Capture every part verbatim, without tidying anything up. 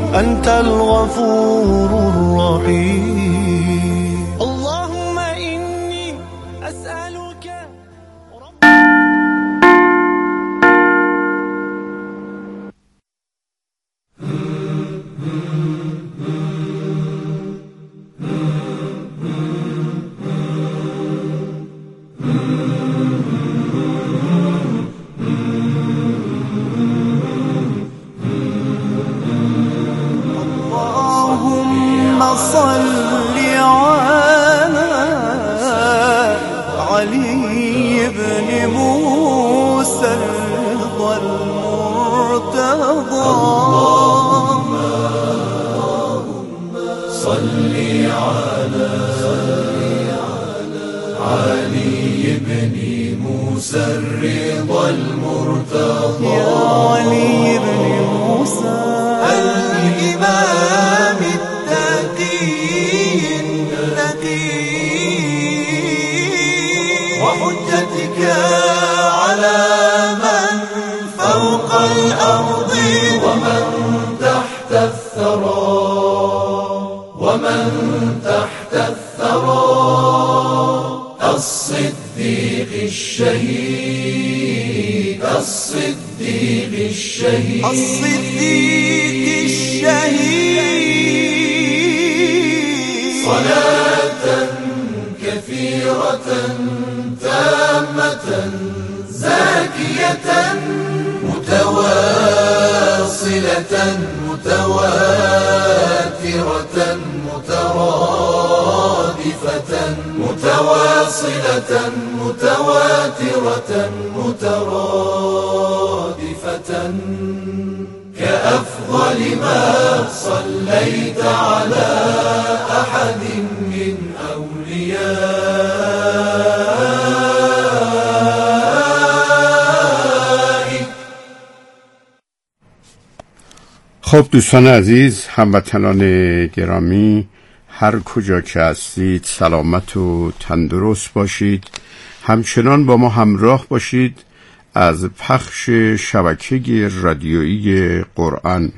أنت الغفور الرحيم. اللهم إني أسألك صل على علي بن موسى الرضا المرتضى. اللهم صل على علي بن موسى الرضا المرتضى. يا علي بن موسى الإمام وحجتك على من فوق الأرض ومن تحت الثرى ومن تحت الثرى. الصديق الشهيد الصديق الشهيد الصديق الشهيد. صلاة كثيرة تامة زاكية متواصلة متواترة مترادفة متواصلة متواترة مترادفة كأفضل ما صليت على أحد من أوليائك. خب دوستان عزیز، هموطنان گرامی، هر کجا که هستید سلامت و تندرست باشید. همچنان با ما همراه باشید از پخش شبکه رادیویی قرآن.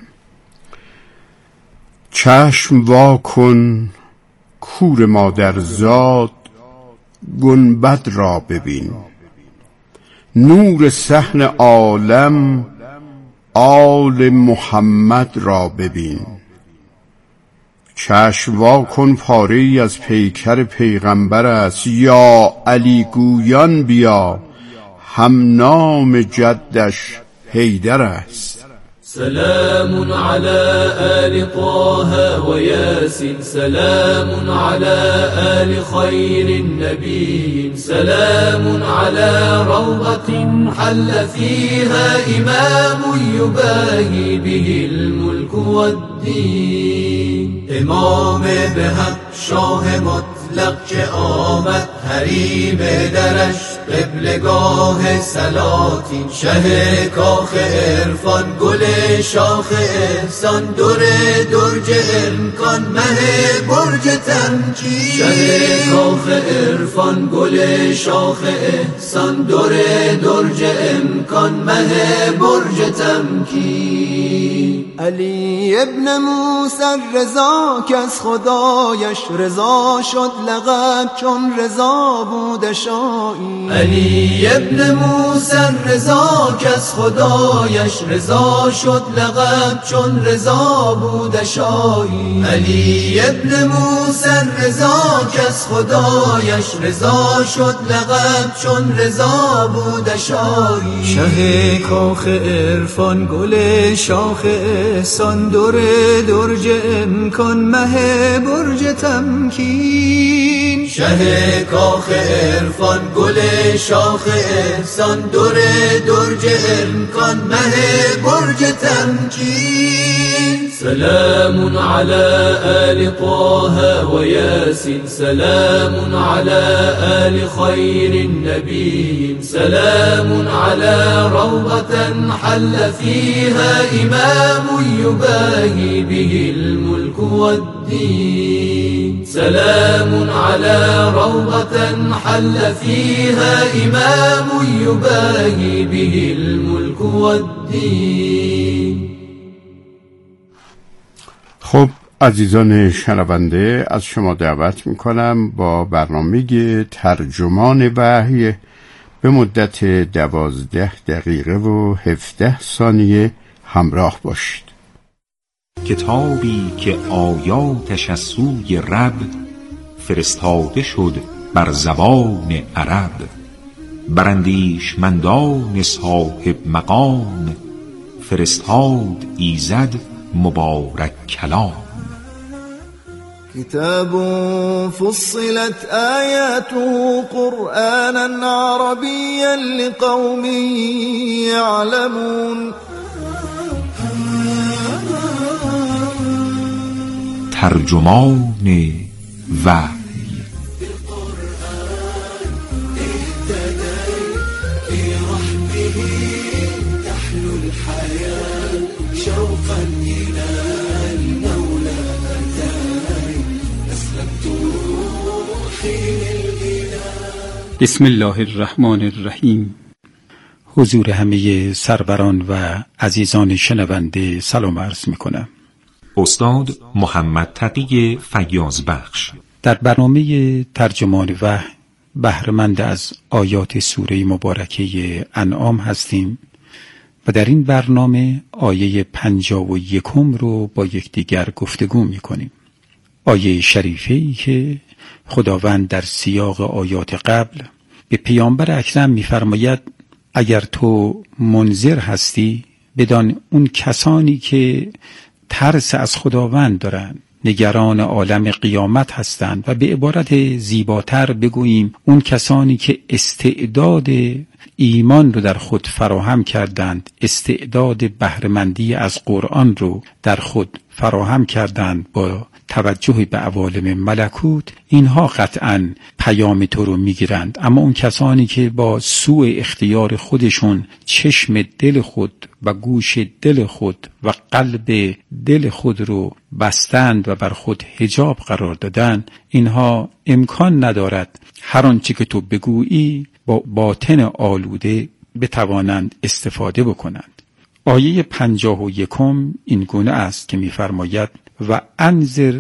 چشم وا کن کور مادرزاد گنبد را ببین، نور صحن عالم آل محمد را ببین. چشم وا کن پاره‌ای از پیکر پیغمبر است، یا علی گویان بیا هم نام جدش حیدر است. سلام على آل طه وياسين، سلام على آل خير النبي، سلام على روضة حل فيها إمام يباهي به الملك والدين. امام به حق شاه مطلق که آمد حریم درش قبلگاه سلاطین. شه کاخ عرفان گل شاخ احسان، در درج امکان مه برج تمکین. شه کاخ عرفان گل شاخ احسان، در درج امکان مه برج تمکین. علی ابن موسی الرضا که از خدایش رضا شد، لقب چون رضا بود شایی. علی ابن موسی الرضا که از خدایش رضا شد، لقب چون رضا بود شایی. علی ابن موسی الرضا که از خدایش رضا شد، لقب چون رضا بود شایی. شه کاخ عرفان گل شاخ احسان، در درج امکان مه برج تمکین. شه کاخ عرفان گل شاخ احسان، در درج امکان مه برج تمکین. سلام على آل طه وياسين، سلام على آل خير النبي، سلام على روضة حل فيها إمام يباهي به الملك والدين. سلام على روضة حل فيها إمام يباهي به الملك والدين. خب عزیزان شنونده، از شما دعوت میکنم با برنامه ترجمان وحی به مدت دوازده دقیقه و هفده ثانیه همراه باشید. کتابی که آیاتش از سوی رب فرستاده شد بر زبان عرب، بر اندیشمندان صاحب مقام فرستاد ایزد مبارک کلام. كتاب فصلت آياته قرآنا عربيا لقوم يعلمون. ترجمان وحی. بسم الله الرحمن الرحیم. حضور همه سروران و عزیزان شنونده سلام عرض می کنم. استاد محمد تقی فیاض بخش در برنامه ترجمان وحی بهره‌مند از آیات سوره مبارکه انعام هستیم و در این برنامه آیه پنجاه و یکم رو با یکدیگر گفتگو می کنیم. آیه شریفه‌ای که خداوند در سیاق آیات قبل به پیامبر اکرم می‌فرماید اگر تو منذر هستی بدان اون کسانی که ترس از خداوند دارند، نگران عالم قیامت هستند، و به عبارت زیباتر بگوییم اون کسانی که استعداد ایمان رو در خود فراهم کردند، استعداد بهره‌مندی از قرآن رو در خود فراهم کردند با توجه به عوالم ملکوت، اینها قطعاً پیام تو رو میگیرند. اما اون کسانی که با سوء اختیار خودشون چشم دل خود و گوش دل خود و قلب دل خود رو بستند و بر خود حجاب قرار دادند، اینها امکان ندارد هر آنچه که تو بگویی با باطن آلوده بتوانند استفاده بکنند. آیه پنجاه و یکم این گونه است که می‌فرماید و انذر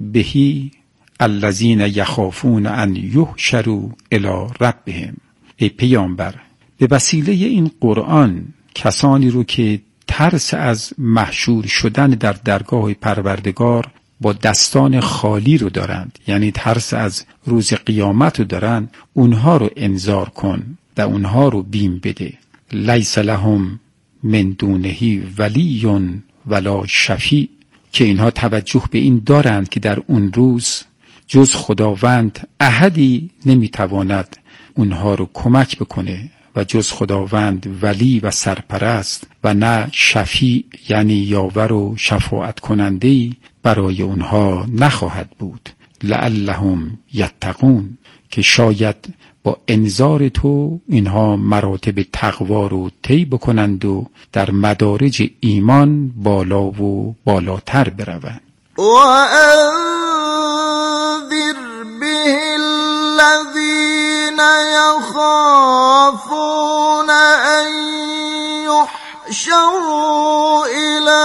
بهی الذین یخافون ان یحشروا الی ربهم. ای پیامبر، به وسیله این قرآن کسانی رو که ترس از محشور شدن در درگاه پروردگار با دستان خالی رو دارند، یعنی ترس از روز قیامت رو دارند، اونها رو انذار کن و اونها رو بیم بده. لیس لهم من دونه ولی ولا شفیع، که اینها توجه به این دارند که در اون روز جز خداوند احدی نمیتواند اونها رو کمک بکنه و جز خداوند ولی و سرپرست و نه شفیع یعنی یاور و شفاعت کننده‌ای برای اونها نخواهد بود. لعلهم یتقون، که شاید با انذار تو اینها مراتب تقوا رو طی بکنند و در مدارج ایمان بالا و بالاتر بروند. و انذر به الذین یخافون ان یحشروا الی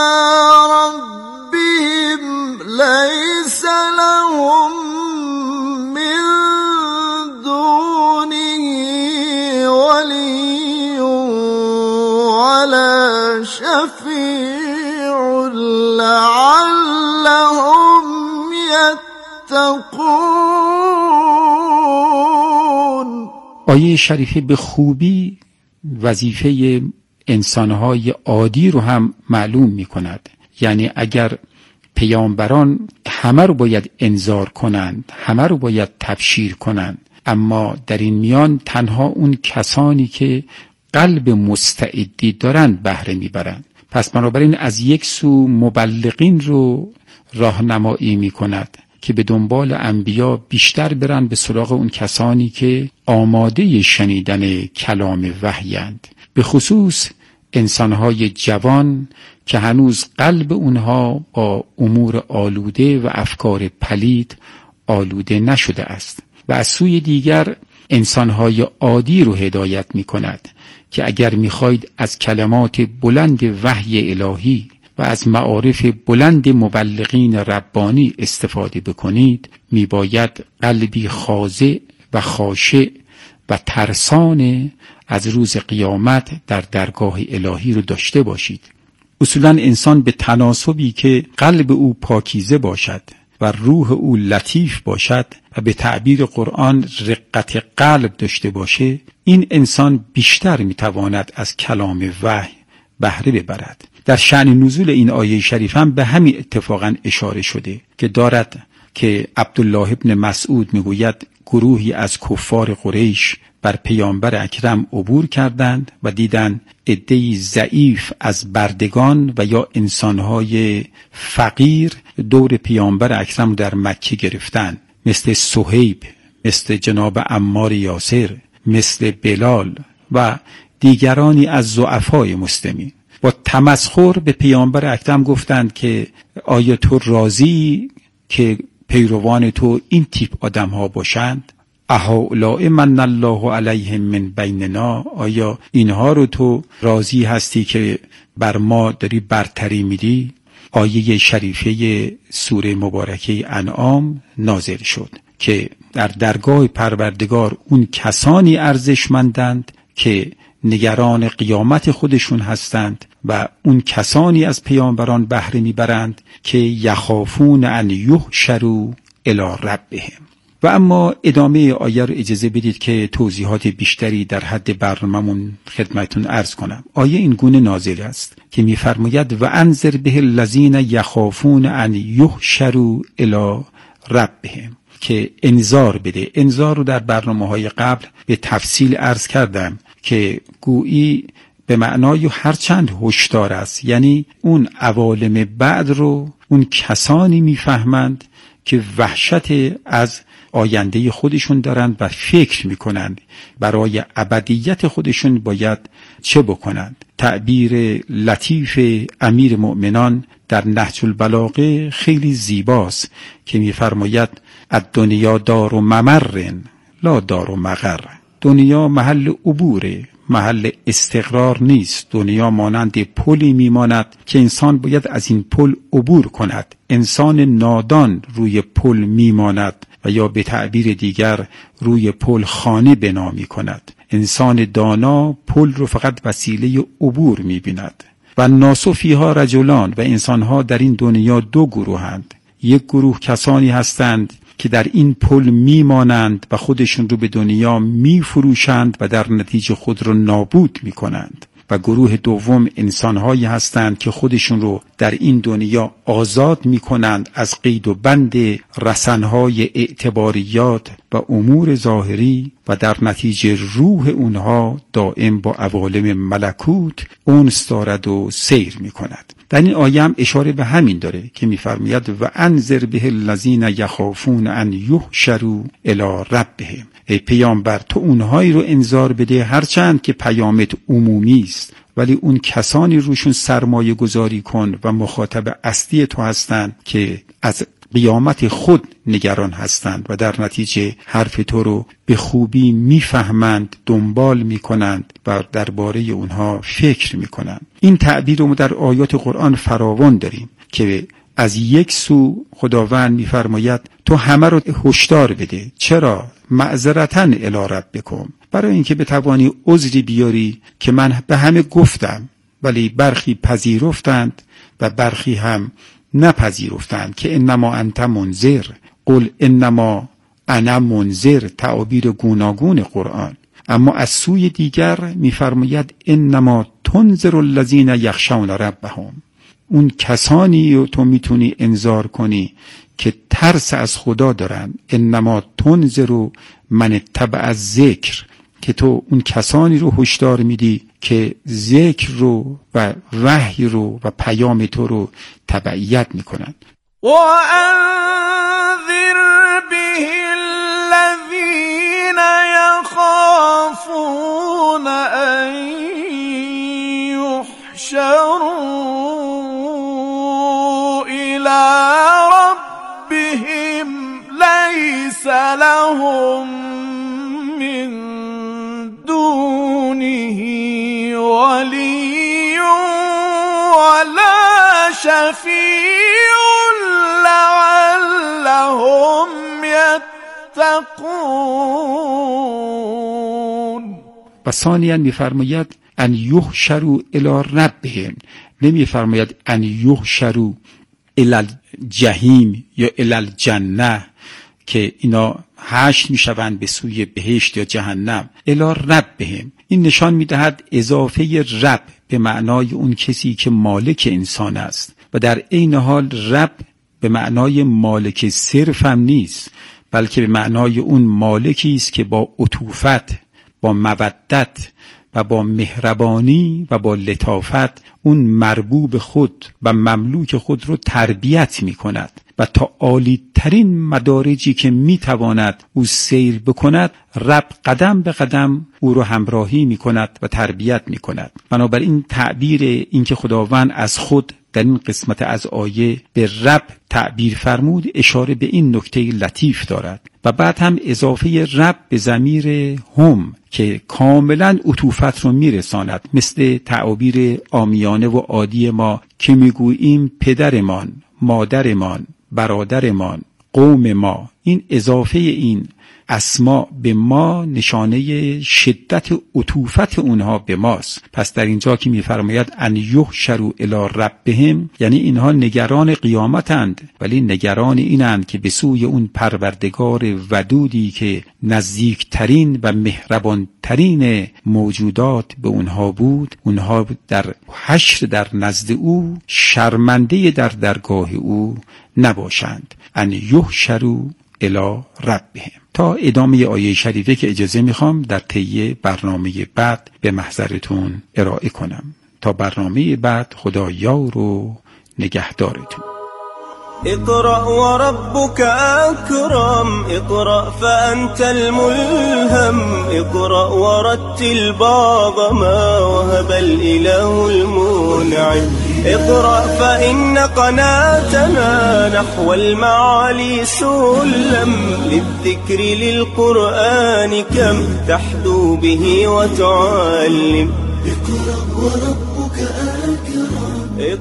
ربهم لیس لهم من دونه ولی ولا شفیع لعلهم یتقون. آیه شریفه به خوبی وظیفه انسانهای عادی رو هم معلوم می کند. یعنی اگر پیامبران همه رو باید انذار کنند، همه رو باید تبشیر کنند، اما در این میان تنها اون کسانی که قلب مستعدی دارند بهره میبرند. پس بنابراین از یک سو مبلغین رو راهنمایی میکند که به دنبال انبیا بیشتر برن به سراغ اون کسانی که آماده شنیدن کلام وحیند، به خصوص انسانهای جوان که هنوز قلب اونها با امور آلوده و افکار پلید آلوده نشده است. و از سوی دیگر انسانهای عادی رو هدایت می کند که اگر می خواید از کلمات بلند وحی الهی و از معارف بلند مبلغین ربانی استفاده بکنید، میباید قلبی خاضع و خاشع و ترسان از روز قیامت در درگاه الهی رو داشته باشید. اصولا انسان به تناسبی که قلب او پاکیزه باشد و روح او لطیف باشد و به تعبیر قرآن رقت قلب داشته باشه، این انسان بیشتر میتواند از کلام وحی بهره ببرد. در شأن نزول این آیه شریف هم به همین اتفاقا اشاره شده که دارد که عبدالله ابن مسعود میگوید گروهی از کفار قریش بر پیامبر اکرم عبور کردند و دیدند عده‌ای ضعیف از بردگان و یا انسانهای فقیر دور پیامبر اکرم در مکه گرفتند، مثل صهیب، مثل جناب عمار یاسر، مثل بلال و دیگرانی از ضعفای مسلمین. با تمسخر به پیامبر اکرم گفتند که آیا تو راضی که پیروان تو این تیپ آدم ها باشند؟ اهؤلاء من الله علیهم من بیننا، آیا اینها رو تو راضی هستی که بر ما داری برتری میدی؟ آیه شریفه سوره مبارکه انعام نازل شد که در درگاه پروردگار اون کسانی ارزشمندند که نگران قیامت خودشون هستند و اون کسانی از پیامبران بهره میبرند که یخافون ان یحشروا الی ربهم. و اما ادامه آیه رو اجازه بدید که توضیحات بیشتری در حد برنامه‌مون خدمتتون عرض کنم. آیه این گونه نازل است که می‌فرماید و انذر به الذین یخافون ان یحشروا الی ربهم، که انذار بده. انذار رو در برنامه‌های قبل به تفصیل عرض کردم که گویی به معنای هرچند هشدار است، یعنی اون عوالم بعد رو اون کسانی میفهمند که وحشت از آینده خودشون دارند و فکر میکنند برای ابدیت خودشون باید چه بکنند. تعبیر لطیف امیر مؤمنان در نهج البلاغه خیلی زیباست که میفرماید الدنیا دار و ممرن لا دار و مقر. دنیا محل عبوره، محل استقرار نیست. دنیا مانند پلی میماند که انسان باید از این پل عبور کند. انسان نادان روی پل میماند و یا به تعبیر دیگر روی پل خانه بنا می کند. انسان دانا پل رو فقط وسیله عبور می بیند. و الناس فیها رجلان، و انسانها در این دنیا دو گروهند. یک گروه کسانی هستند که در این پل میمانند و خودشون رو به دنیا میفروشند و در نتیجه خود رو نابود میکنند، و گروه دوم انسانهایی هستند که خودشون رو در این دنیا آزاد میکنند از قید و بند رسنهای اعتباریات و امور ظاهری و در نتیجه روح اونها دائم با عوالم ملکوت انس دارد و سیر میکند. در این آیه هم اشاره به همین داره که میفرماید و انذر به الذین یخافون ان یحشروا الی ربهم. ای پیامبر تو اونهایی رو انذار بده هرچند که پیامت عمومی است، ولی اون کسانی روشون سرمایه گذاری کن و مخاطب اصلی تو هستند که از قیامت خود نگران هستند و در نتیجه حرف تو رو به خوبی میفهمند، دنبال میکنند و درباره اونها فکر میکنند. این تعبیر رو در آیات قرآن فراوان داریم که از یک سو خداوند میفرماید تو همه رو هشدار بده. چرا؟ معذرتاً الی ربکم، برای اینکه بتوانی عذری بیاری که من به همه گفتم ولی برخی پذیرفتند و برخی هم نپذیرفتند که انما انت منذر قل انما انا منذر، تعابیر گوناگون قرآن. اما از سوی دیگر میفرماید انما تنذر الذین یخشون ربهم، اون کسانی رو تو میتونی انذار کنی که ترس از خدا دارن. انما تنذر من اتبع الذکر، که تو اون کسانی رو هشدار میدی که ذکر رو و وحی رو و پیام تو رو تبعیت میکنن. و انذر به الذین یخافون ان یحشروا الی ربهم لیس لهم من دونه ولی ولا شفیع لعلهم یتقون. و ثانیاً می‌فرماید ان یحشروا الی ربهم، نمی‌فرماید ان یحشروا الی الجحیم یا الی الجنه که اینا حشر میشوند به سوی بهشت یا جهنم. الی ربهم، این نشان میدهد اضافه رب به معنای اون کسی که مالک انسان است و در عین حال رب به معنای مالک صرف هم نیست، بلکه به معنای اون مالکی است که با عطوفت، با مودت و با مهربانی و با لطافت اون مربوب خود و مملوک خود رو تربیت می کند و تا عالی ترین مدارجی که می تواند او سیر بکند، رب قدم به قدم او رو همراهی می کند و تربیت می کند. بنابراین تعبیر این که خداوند از خود در این قسمت از آیه به رب تعبیر فرمود اشاره به این نکته لطیف دارد. و بعد هم اضافه رب به ضمیر هم که کاملا عطوفت رو میرساند، مثل تعابیر عامیانه و عادی ما که میگوییم پدرمان، مادرمان، برادرمان، قوم ما. این اضافه این اسما به ما نشانه شدت عطوفت اونها به ماست. پس در اینجا که میفرماید ان یحشروا الی ربهم، یعنی اینها نگران قیامتند ولی نگران اینند که به سوی اون پروردگار ودودی که نزدیکترین و مهربانترین موجودات به اونها بود، اونها در حشر در نزد او شرمنده در درگاه او نباشند. ان یحشروا الی ربهم. تا ادامه آیه شریفه که اجازه میخوام در طی برنامه بعد به محضرتون ارائه کنم. تا برنامه بعد خدا یار و نگهدارتون. اقرأ وربك أكرم، اقرأ فأنت الملهم، اقرأ ورتل بعض ما وهب الإله المنعم، اقرأ فإن قناتنا نحو المعالي سلم، للذكر للقرآن كم تحدو به وتعلم، اقرأ وربك أكرم.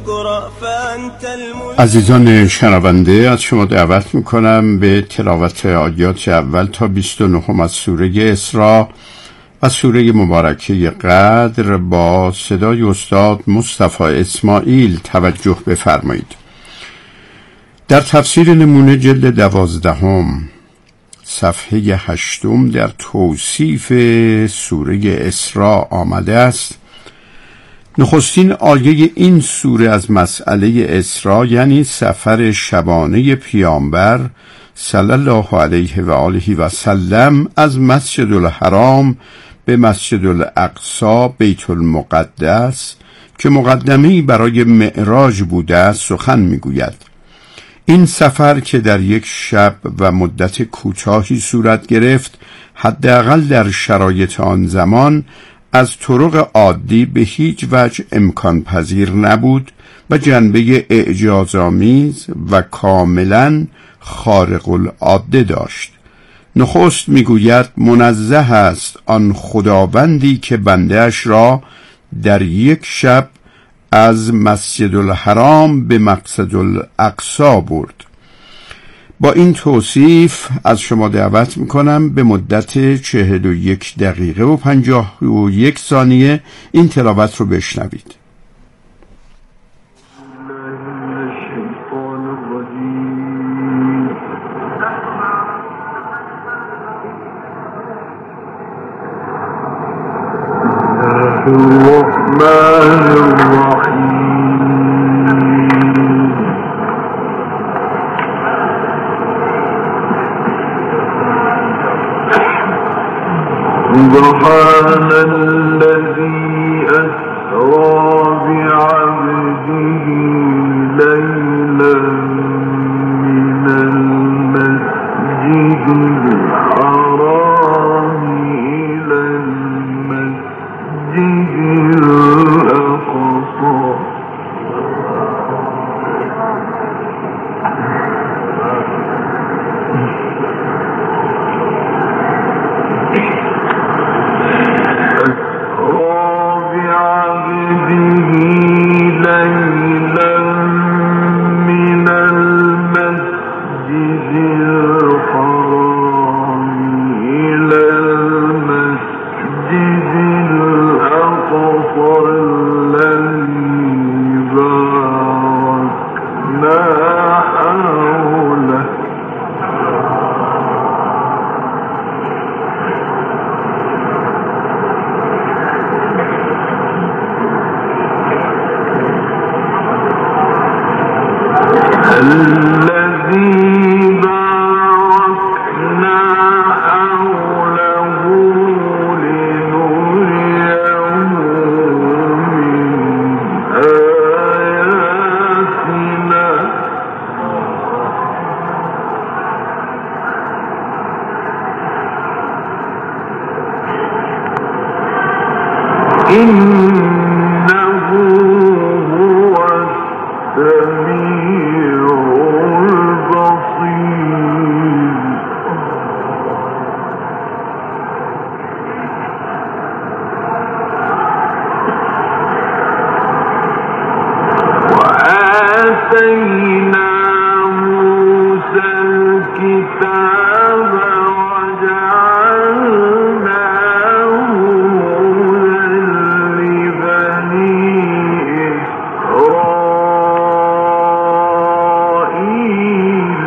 عزیزان شنونده، از شما دعوت میکنم به تلاوت آیات اول تا بیست و نه از سوره اسراء و سوره مبارکه قدر با صدای استاد مصطفی اسماعیل توجه بفرمایید. در تفسیر نمونه جلد دوازدهم صفحه هشتم در توصیف سوره اسراء آمده است: نخستین آیه این سوره از مسئله اسراء، یعنی سفر شبانه پیامبر صلی الله علیه و آله و سلم از مسجد الحرام به مسجد الاقصی بیت المقدس که مقدمه‌ای برای معراج بوده است سخن میگوید. این سفر که در یک شب و مدت کوتاهی صورت گرفت، حداقل در شرایط آن زمان از طرق عادی به هیچ وجه امکان پذیر نبود و جنبه اعجازآمیز و کاملا خارق العاده داشت. نخست میگوید منزه است آن خداوندی که بنده‌اش را در یک شب از مسجد الحرام به مسجد الاقصی برد. با این توصیف از شما دعوت میکنم به مدت چهل و یک دقیقه و پنجاه و یک ثانیه این تلاوت رو بشنوید. الرحمن الرحیم سبحان الذي أسرى بعبده ليلا من المسجد الحرام إلى المسجد الأقصى حوله الذي باركنا حوله لنريه من آياتنا إنه هو السميع البصير وآتينا موسى الكتاب وجعلناه هدى لبني إسرائيل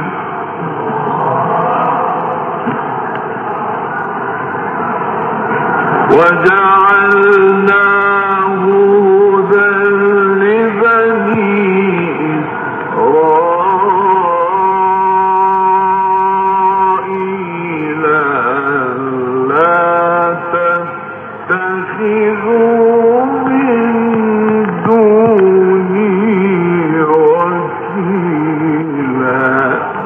وجعلناه هدى لبني إسرائيل ألا تتخذوا من دوني وكيلا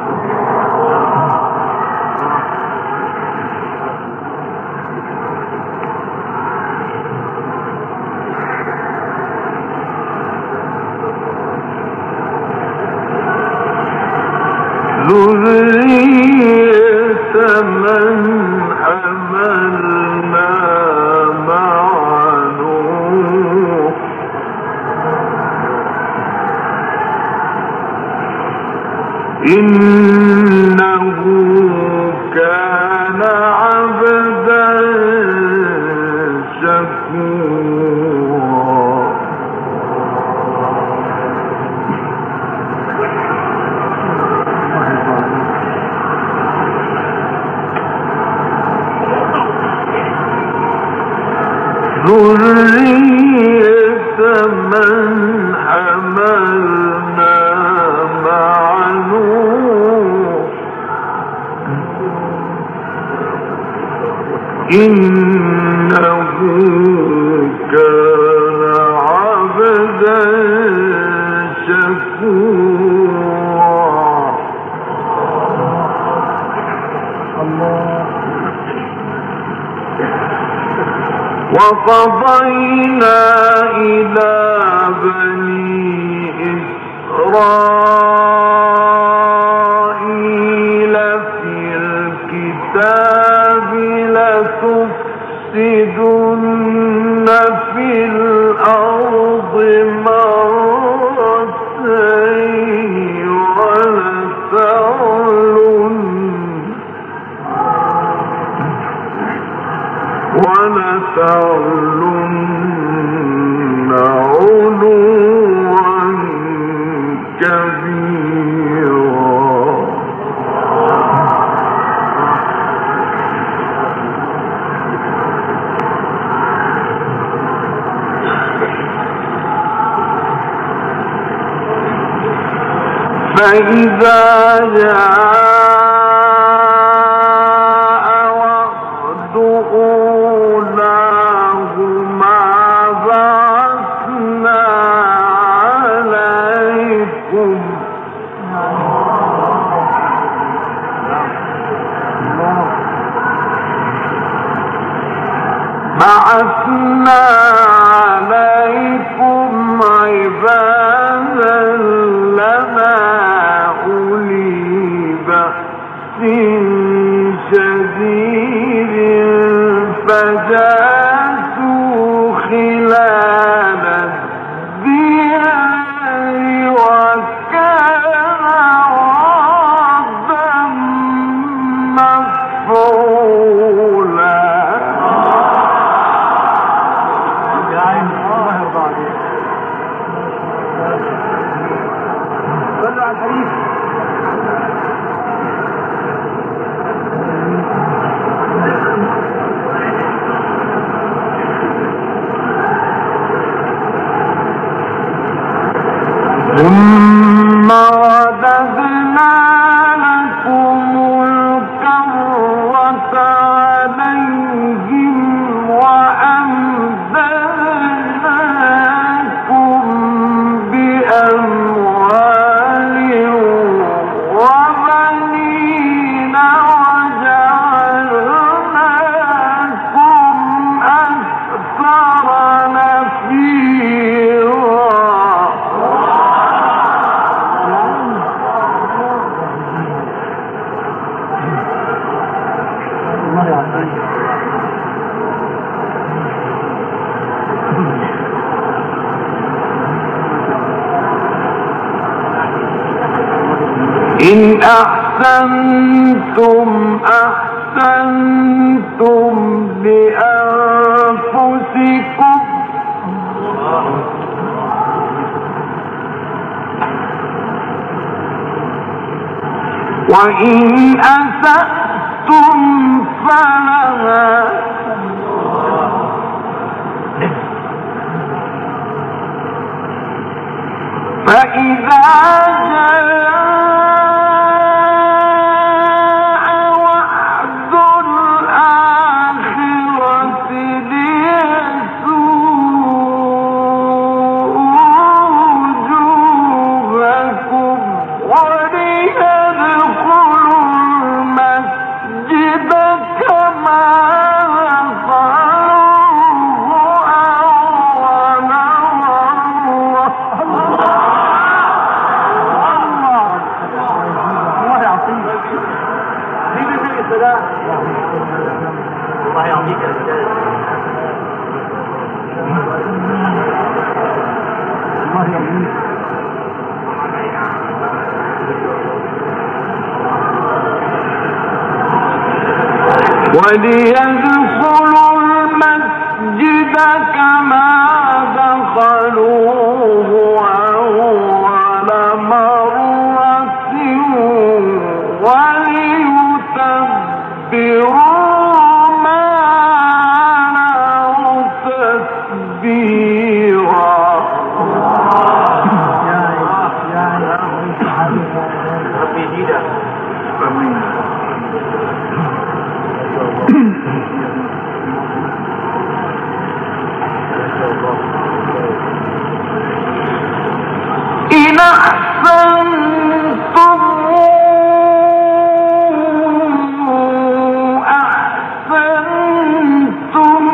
ذرية من حملنا مع نوح إنه كان عبدا شكورا ذرية من حملنا مع نوح إنه كان عبدا شكورا وقضينا إلى بني إسرائيل في الكتاب لتفسدن في الأرض مرتين ولتعلن ولتعلن علوا كبيرا فإذا جاء وعد أولاهما بعثنا عليكم بعثنا عليكم عبادا لنا أولي بأس شديد فجاسوا خلال الديار وكان وعدا مفعولا ثم رددنا لكم الكرة عليهم وأمددناكم بأموال وبنين وجعلناكم أكثر نفيرا. إن أحسنتم أحسنتم لأنفسكم وإن أسأتم فلها فإذا جاء وعد الآخرة ليسوءوا وجوهكم وليدخلوا المسجد كما دخلوه أول مرة. الله يعطيك الهداية. الله يعطيك. وليدخلوا المسجد كما دخلوه أول مرة وليتبروا إن أحسنتم أحسنتم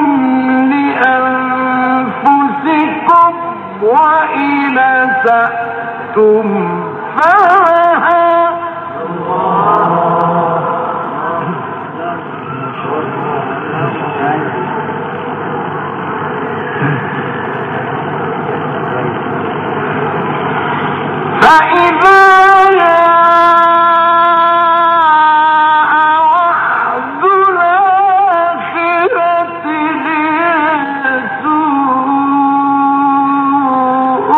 لأنفسكم وإن أسأتم فلها فإذا جاء وعد الآخرة ليسوءوا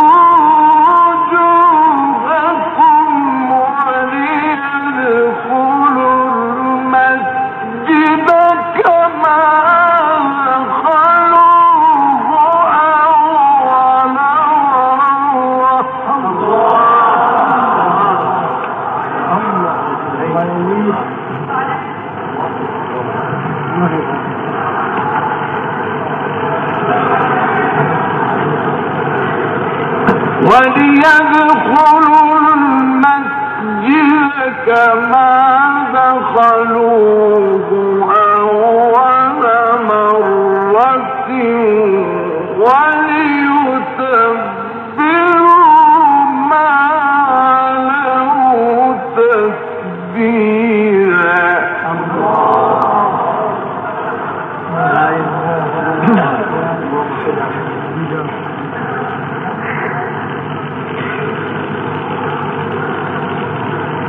وجوهكم وليدخلوا المسجد كما دخلوه أول وليدخلوا المسجد كما دخلوه